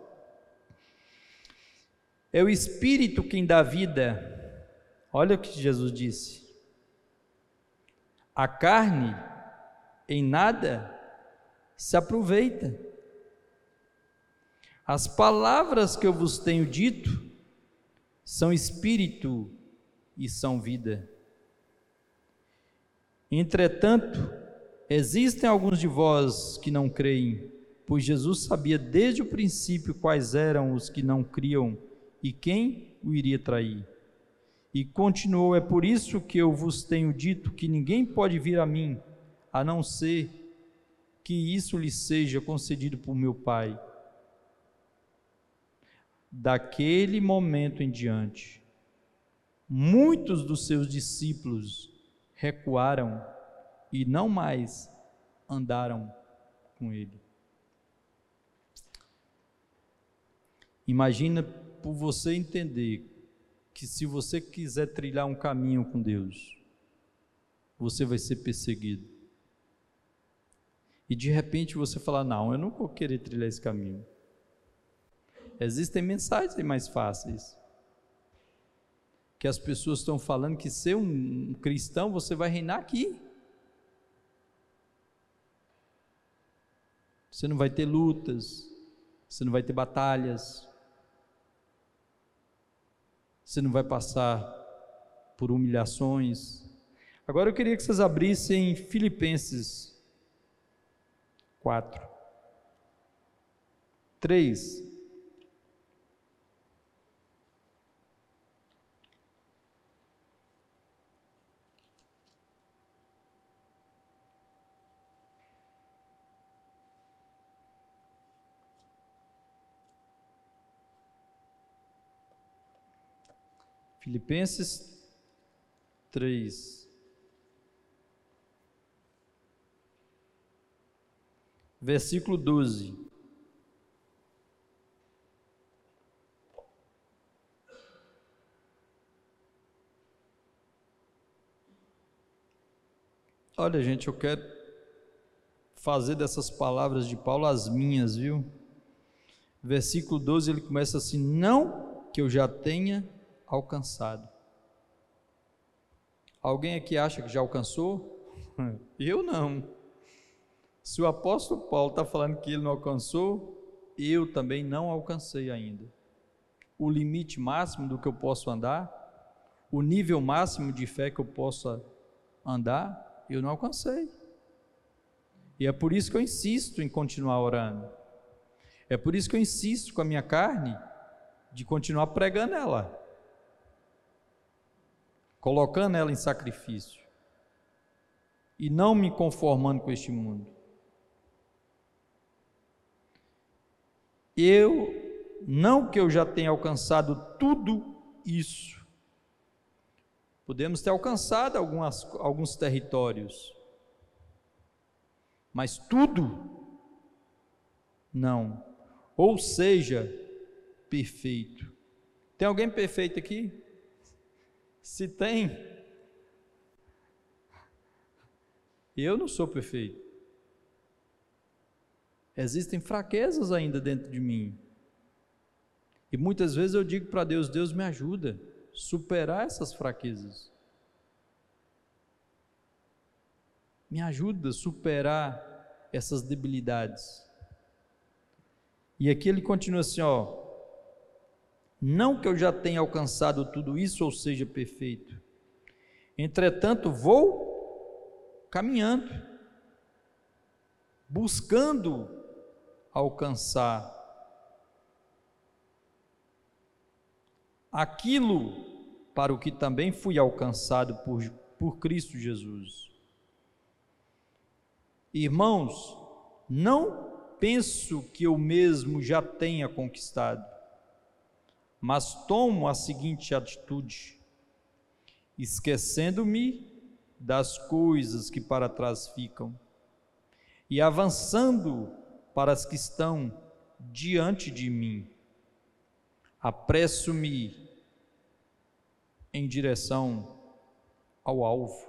é o Espírito quem dá vida. Olha o que Jesus disse. A carne em nada se aproveita. As palavras que eu vos tenho dito são espírito e são vida. Entretanto, existem alguns de vós que não creem, pois Jesus sabia desde o princípio quais eram os que não criam e quem o iria trair. E continuou: é por isso que eu vos tenho dito que ninguém pode vir a mim, a não ser que isso lhe seja concedido por meu Pai. Daquele momento em diante, muitos dos seus discípulos recuaram e não mais andaram com ele. Imagina por você entender que se você quiser trilhar um caminho com Deus, você vai ser perseguido. E de repente você fala: não, eu não vou querer trilhar esse caminho. Existem mensagens mais fáceis, que as pessoas estão falando que ser um cristão, você vai reinar aqui. Você não vai ter lutas, você não vai ter batalhas, você não vai passar por humilhações. Agora eu queria que vocês abrissem Filipenses 4, 3. Filipenses 3, versículo 12. Olha, gente, eu quero fazer dessas palavras de Paulo as minhas, viu? Versículo 12, ele começa assim: não que eu já tenha alcançado. Alguém aqui acha que já alcançou? Eu não. Se o apóstolo Paulo está falando que ele não alcançou, eu também não alcancei ainda. O limite máximo do que eu posso andar, o nível máximo de fé que eu possa andar, eu não alcancei. E é por isso que eu insisto em continuar orando. É por isso que eu insisto com a minha carne de continuar pregando ela, colocando ela em sacrifício e não me conformando com este mundo. Não que eu já tenha alcançado tudo isso, Podemos ter alcançado alguns territórios, mas tudo não. Ou seja, perfeito. Tem alguém perfeito aqui? Se tem, eu não sou perfeito. Existem fraquezas ainda dentro de mim. E muitas vezes eu digo para Deus: Deus, me ajuda a superar essas fraquezas. Me ajuda a superar essas debilidades. E aqui ele continua assim, ó: não que eu já tenha alcançado tudo isso, ou seja, perfeito. Entretanto, vou caminhando, buscando alcançar aquilo para o que também fui alcançado por Cristo Jesus. Irmãos, não penso que eu mesmo já tenha conquistado, mas tomo a seguinte atitude: esquecendo-me das coisas que para trás ficam e avançando para as que estão diante de mim, apresso-me em direção ao alvo.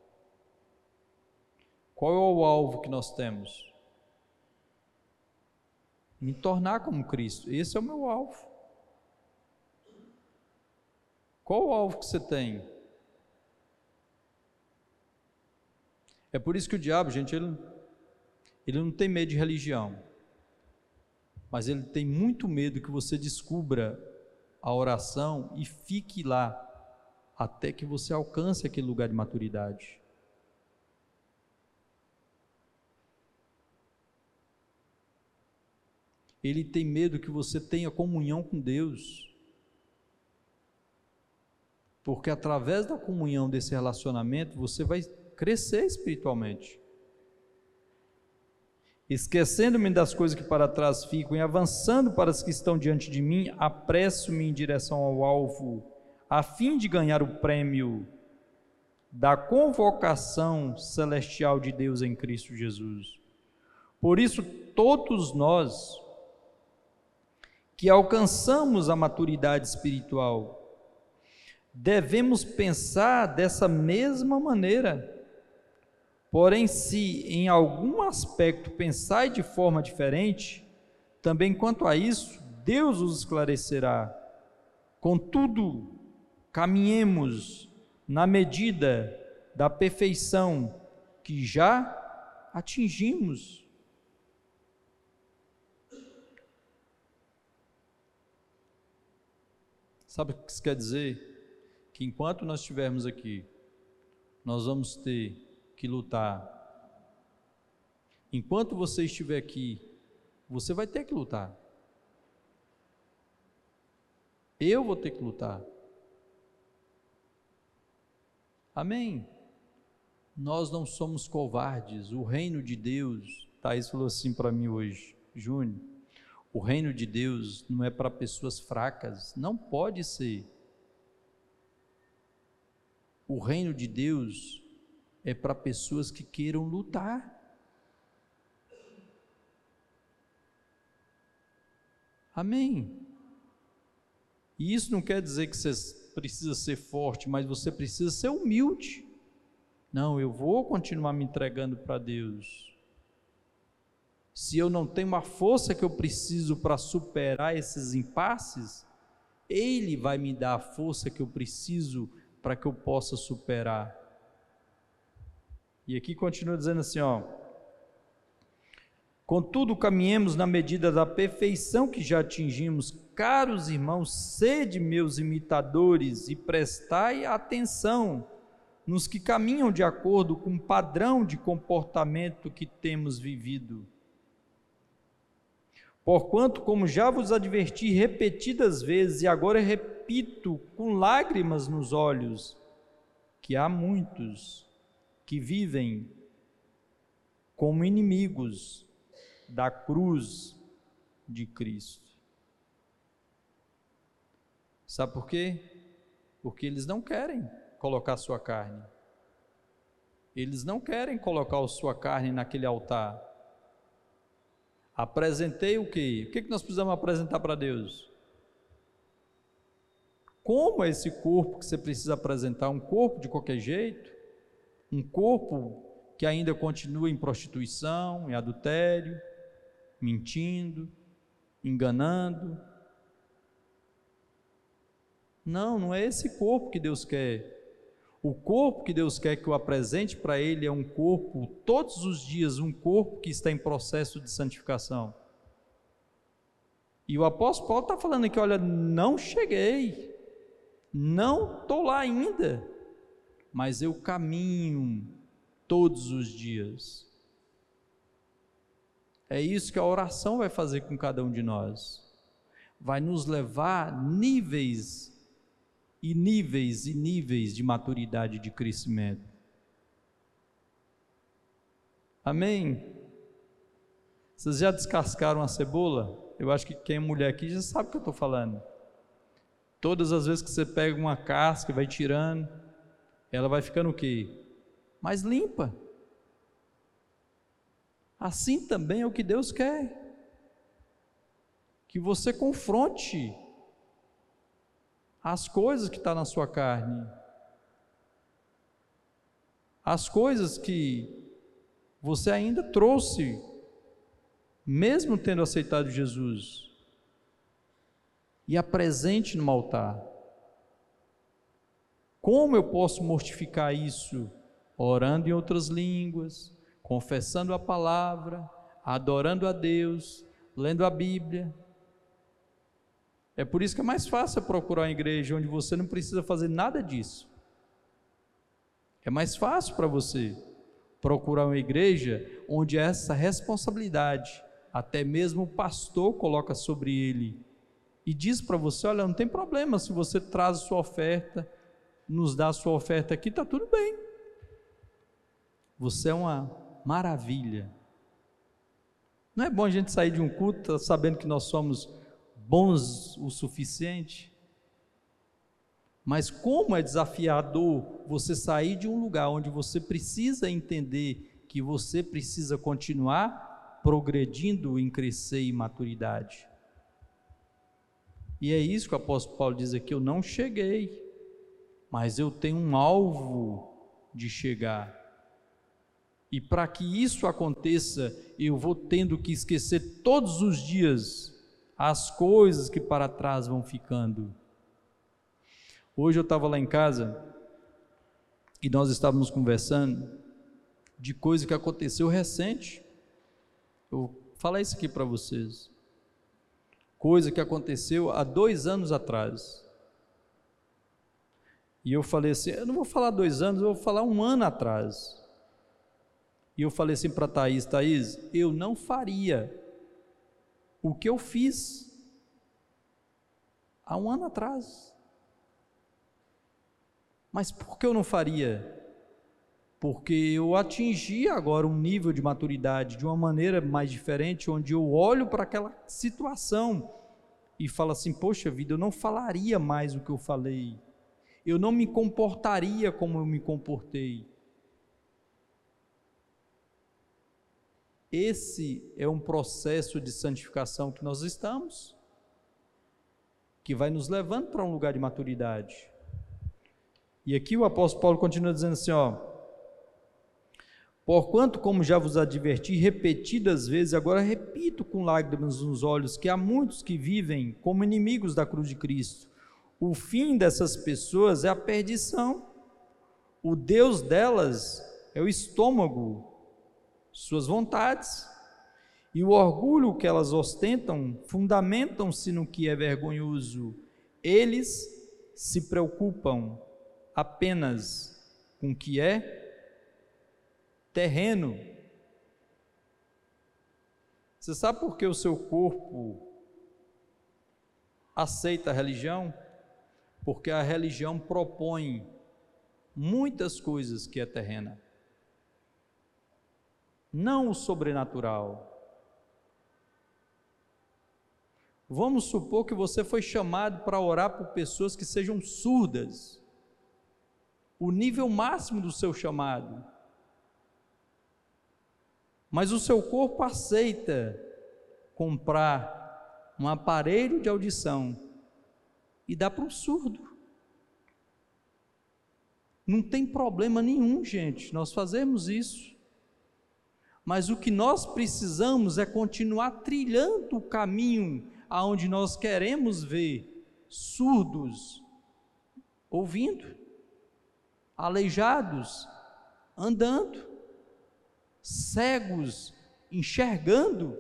Qual é o alvo que nós temos? Me tornar como Cristo. Esse é o meu alvo. Qual o alvo que você tem? É por isso que o diabo, gente, ele não tem medo de religião, mas ele tem muito medo que você descubra a oração e fique lá até que você alcance aquele lugar de maturidade. Ele tem medo que você tenha comunhão com Deus, porque através da comunhão desse relacionamento você vai crescer espiritualmente. Esquecendo-me das coisas que para trás ficam e avançando para as que estão diante de mim, apresso-me em direção ao alvo, a fim de ganhar o prêmio da convocação celestial de Deus em Cristo Jesus. Por isso, todos nós que alcançamos a maturidade espiritual, devemos pensar dessa mesma maneira. Porém, se em algum aspecto pensai de forma diferente, também quanto a isso, Deus os esclarecerá. Contudo, caminhemos na medida da perfeição que já atingimos. Sabe o que isso quer dizer? Que enquanto nós estivermos aqui, nós vamos ter que lutar. Enquanto você estiver aqui, você vai ter que lutar. Eu vou ter que lutar. Amém? Nós não somos covardes. O reino de Deus, Thaís falou assim para mim hoje, Júnior, o reino de Deus não é para pessoas fracas, não pode ser. O reino de Deus é para pessoas que queiram lutar. Amém? E isso não quer dizer que você precisa ser forte, mas você precisa ser humilde. Não, eu vou continuar me entregando para Deus. Se eu não tenho a força que eu preciso para superar esses impasses, Ele vai me dar a força que eu preciso para que eu possa superar. E aqui continua dizendo assim, ó: contudo, caminhemos na medida da perfeição que já atingimos. Caros irmãos, sede meus imitadores e prestai atenção nos que caminham de acordo com o padrão de comportamento que temos vivido. Porquanto, como já vos adverti repetidas vezes, e agora repito com lágrimas nos olhos, que há muitos que vivem como inimigos da cruz de Cristo. Sabe por quê? Porque eles não querem colocar a sua carne. Eles não querem colocar a sua carne naquele altar. Apresentei o quê? O que nós precisamos apresentar para Deus? Como é esse corpo que você precisa apresentar? Um corpo de qualquer jeito? Um corpo que ainda continua em prostituição, em adultério, mentindo, enganando? Não, não é esse corpo que Deus quer. O corpo que Deus quer que eu apresente para Ele é um corpo, todos os dias, um corpo que está em processo de santificação. E o apóstolo Paulo está falando aqui, olha, não cheguei, não estou lá ainda, mas eu caminho todos os dias. É isso que a oração vai fazer com cada um de nós. Vai nos levar a níveis e níveis e níveis de maturidade, de crescimento. Amém? Vocês já descascaram a cebola? Eu acho que quem é mulher aqui já sabe o que eu estou falando. Todas as vezes que você pega uma casca e vai tirando, ela vai ficando o quê? Mais limpa. Assim também é o que Deus quer. Que você confronte as coisas que estão na sua carne, as coisas que você ainda trouxe, mesmo tendo aceitado Jesus, e apresente no altar. Como eu posso mortificar isso? Orando em outras línguas, confessando a palavra, adorando a Deus, lendo a Bíblia. É por isso que é mais fácil procurar uma igreja onde você não precisa fazer nada disso. É mais fácil para você procurar uma igreja onde essa responsabilidade, até mesmo o pastor coloca sobre ele, e diz para você, olha, não tem problema se você traz a sua oferta, nos dá a sua oferta aqui, está tudo bem. Você é uma maravilha. Não é bom a gente sair de um culto sabendo que nós somos bons o suficiente? Mas como é desafiador você sair de um lugar onde você precisa entender que você precisa continuar progredindo em crescer em maturidade. E é isso que o apóstolo Paulo diz aqui, eu não cheguei, mas eu tenho um alvo de chegar. E para que isso aconteça, eu vou tendo que esquecer todos os dias as coisas que para trás vão ficando. Hoje eu estava lá em casa e nós estávamos conversando de coisa que aconteceu recente. Eu vou falar isso aqui para vocês. Coisa que aconteceu há 2 anos atrás. E eu falei assim, eu não vou falar 2 anos, eu vou falar 1 ano atrás. E eu falei assim para Thaís, eu não faria o que eu fiz há 1 ano atrás. Mas por que eu não faria? Porque eu atingi agora um nível de maturidade de uma maneira mais diferente, onde eu olho para aquela situação e falo assim, poxa vida, eu não falaria mais o que eu falei, eu não me comportaria como eu me comportei. Esse é um processo de santificação que nós estamos, que vai nos levando para um lugar de maturidade. E aqui o apóstolo Paulo continua dizendo assim, porquanto, como já vos adverti repetidas vezes, agora repito com lágrimas nos olhos, que há muitos que vivem como inimigos da cruz de Cristo. O fim dessas pessoas é a perdição. O Deus delas é o estômago, suas vontades, e o orgulho que elas ostentam fundamentam-se no que é vergonhoso. Eles se preocupam apenas com o que é terreno. Você sabe por que o seu corpo aceita a religião? Porque a religião propõe muitas coisas que é terrena, não o sobrenatural. Vamos supor que você foi chamado para orar por pessoas que sejam surdas. o nível máximo do seu chamado. Mas o seu corpo aceita comprar um aparelho de audição e dá para um surdo. Não tem problema nenhum, gente, nós fazemos isso. Mas o que nós precisamos é continuar trilhando o caminho aonde nós queremos ver surdos ouvindo, aleijados andando, cegos enxergando.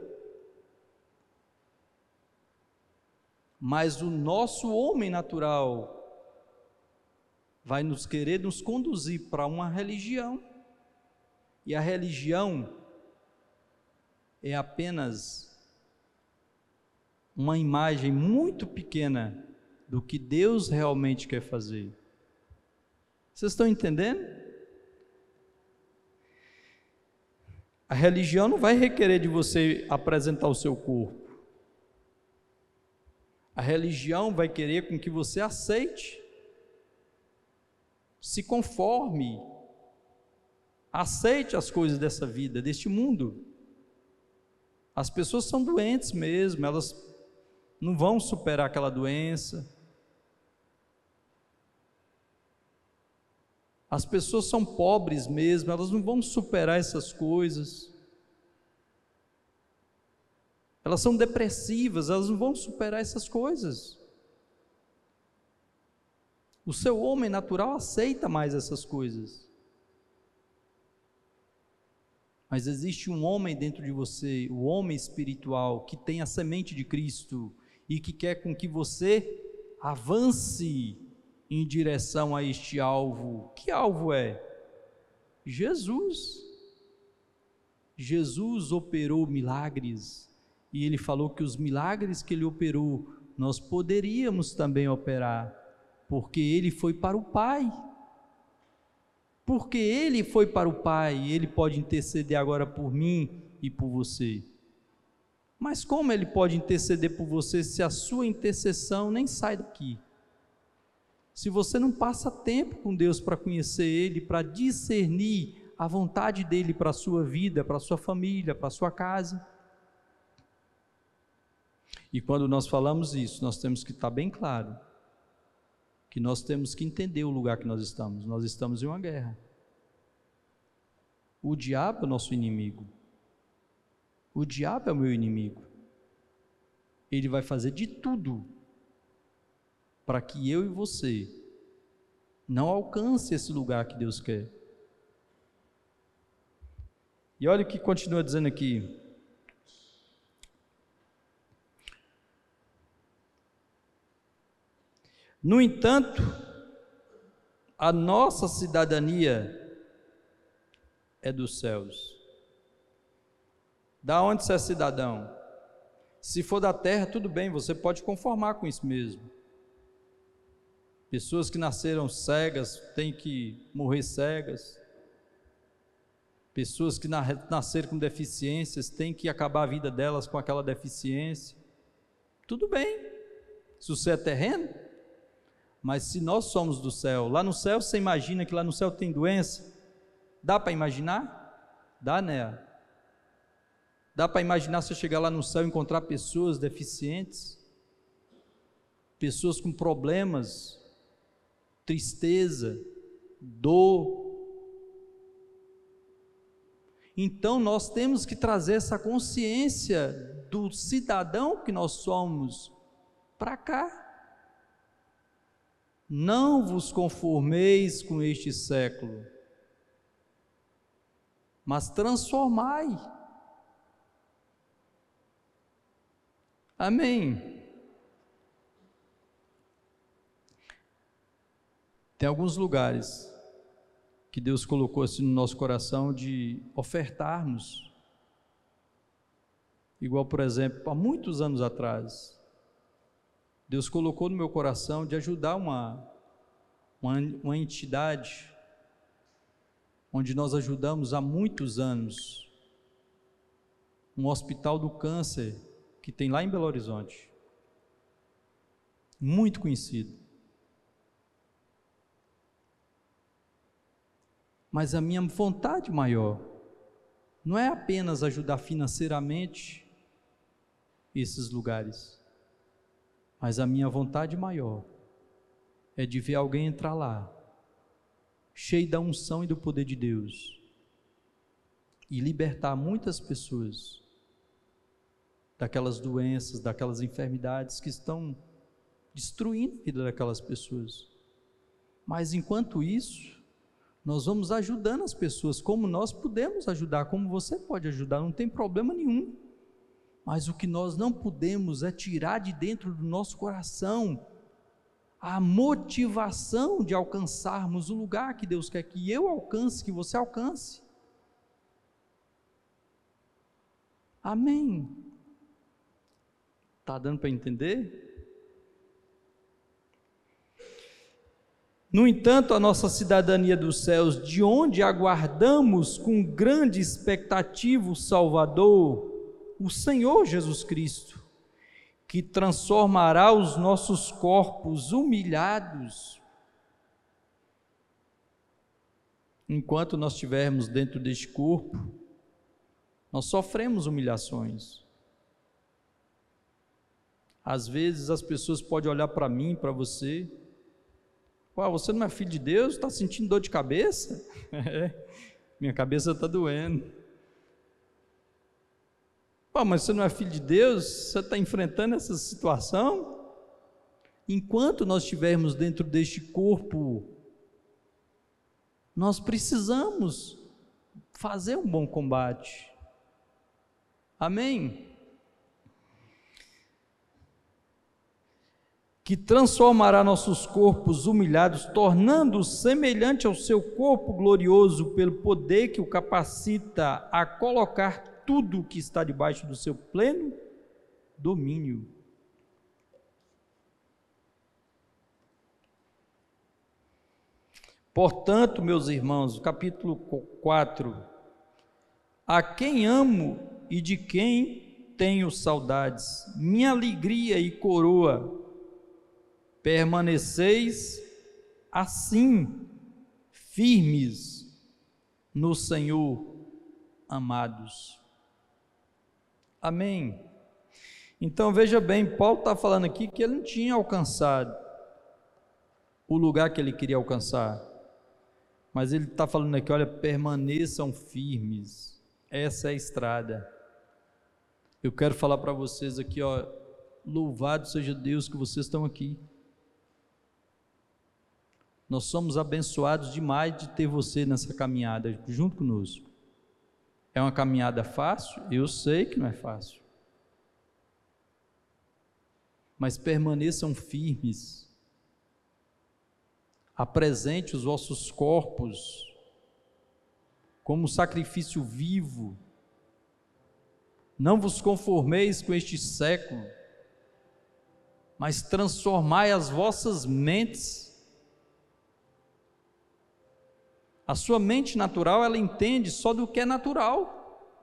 Mas o nosso homem natural vai nos querer nos conduzir para uma religião, e a religião é apenas uma imagem muito pequena do que Deus realmente quer fazer. Vocês estão entendendo? A religião não vai requerer de você apresentar o seu corpo. A religião vai querer com que você aceite, se conforme, aceite as coisas dessa vida, deste mundo. As pessoas são doentes mesmo, elas não vão superar aquela doença. As pessoas são pobres mesmo, elas não vão superar essas coisas. Elas são depressivas, elas não vão superar essas coisas. O seu homem natural aceita mais essas coisas. Mas existe um homem dentro de você, o homem espiritual, que tem a semente de Cristo e que quer com que você avance em direção a este alvo. Que alvo é? Jesus. Jesus operou milagres e ele falou que os milagres que ele operou, nós poderíamos também operar, porque ele foi para o Pai. Porque ele foi para o Pai, ele pode interceder agora por mim e por você. Mas como ele pode interceder por você se a sua intercessão nem sai daqui? Se você não passa tempo com Deus para conhecer Ele, para discernir a vontade dEle para a sua vida, para a sua família, para a sua casa. E quando nós falamos isso, nós temos que estar bem claro que nós temos que entender o lugar que nós estamos. Nós estamos em uma guerra. O diabo é o nosso inimigo. O diabo é o meu inimigo. Ele vai fazer de tudo para que eu e você não alcance esse lugar que Deus quer. E olha o que continua dizendo aqui. No entanto, a nossa cidadania é dos céus. Da onde você é cidadão? Se for da terra, tudo bem, você pode conformar com isso mesmo. Pessoas que nasceram cegas têm que morrer cegas. Pessoas que nasceram com deficiências têm que acabar a vida delas com aquela deficiência. Tudo bem, se você é terreno, mas se nós somos do céu, lá no céu você imagina que lá no céu tem doença? Dá para imaginar? Dá, né? Dá para imaginar você chegar lá no céu e encontrar pessoas deficientes? Pessoas com problemas, tristeza, dor. Então nós temos que trazer essa consciência do cidadão que nós somos para cá. Não vos conformeis com este século, mas transformai. Amém. Tem alguns lugares que Deus colocou assim no nosso coração de ofertarmos, igual por exemplo, há muitos anos atrás, Deus colocou no meu coração de ajudar uma entidade, onde nós ajudamos há muitos anos, um hospital do câncer, que tem lá em Belo Horizonte, muito conhecido. Mas a minha vontade maior não é apenas ajudar financeiramente esses lugares, mas a minha vontade maior é de ver alguém entrar lá, cheio da unção e do poder de Deus, e libertar muitas pessoas daquelas doenças, daquelas enfermidades que estão destruindo a vida daquelas pessoas. Mas enquanto isso, nós vamos ajudando as pessoas como nós podemos ajudar, como você pode ajudar, não tem problema nenhum. Mas o que nós não podemos é tirar de dentro do nosso coração a motivação de alcançarmos o lugar que Deus quer que eu alcance, que você alcance. Amém? Está dando para entender? No entanto, a nossa cidadania dos céus, de onde aguardamos com grande expectativa o Salvador, o Senhor Jesus Cristo, que transformará os nossos corpos humilhados. Enquanto nós estivermos dentro deste corpo, nós sofremos humilhações. Às vezes as pessoas podem olhar para mim, para você, você não é filho de Deus? Está sentindo dor de cabeça? Minha cabeça está doendo. Mas você não é filho de Deus? Você está enfrentando essa situação? Enquanto nós estivermos dentro deste corpo, nós precisamos fazer um bom combate. Amém? Que transformará nossos corpos humilhados, tornando-os semelhante ao seu corpo glorioso, pelo poder que o capacita a colocar tudo que está debaixo do seu pleno domínio. Portanto, meus irmãos, capítulo 4, a quem amo e de quem tenho saudades, minha alegria e coroa, permaneceis assim, firmes no Senhor, amados. Amém. Então veja bem, Paulo está falando aqui que ele não tinha alcançado o lugar que ele queria alcançar, mas ele está falando aqui, olha, permaneçam firmes, essa é a estrada. Eu quero falar para vocês aqui, louvado seja Deus que vocês estão aqui. Nós somos abençoados demais de ter você nessa caminhada junto conosco. É uma caminhada fácil? Eu sei que não é fácil. Mas permaneçam firmes. Apresente os vossos corpos como sacrifício vivo. Não vos conformeis com este século, mas transformai as vossas mentes. A sua mente natural, ela entende só do que é natural.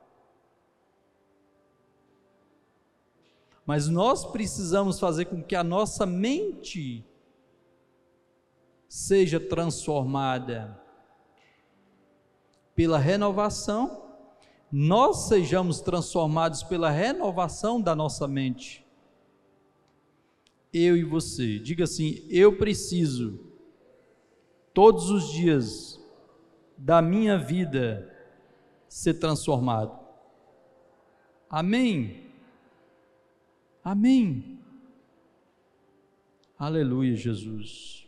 Mas nós precisamos fazer com que a nossa mente seja transformada pela renovação, nós sejamos transformados pela renovação da nossa mente. Eu e você, diga assim, eu preciso, todos os dias da minha vida, ser transformado. Amém? Amém. Aleluia, Jesus.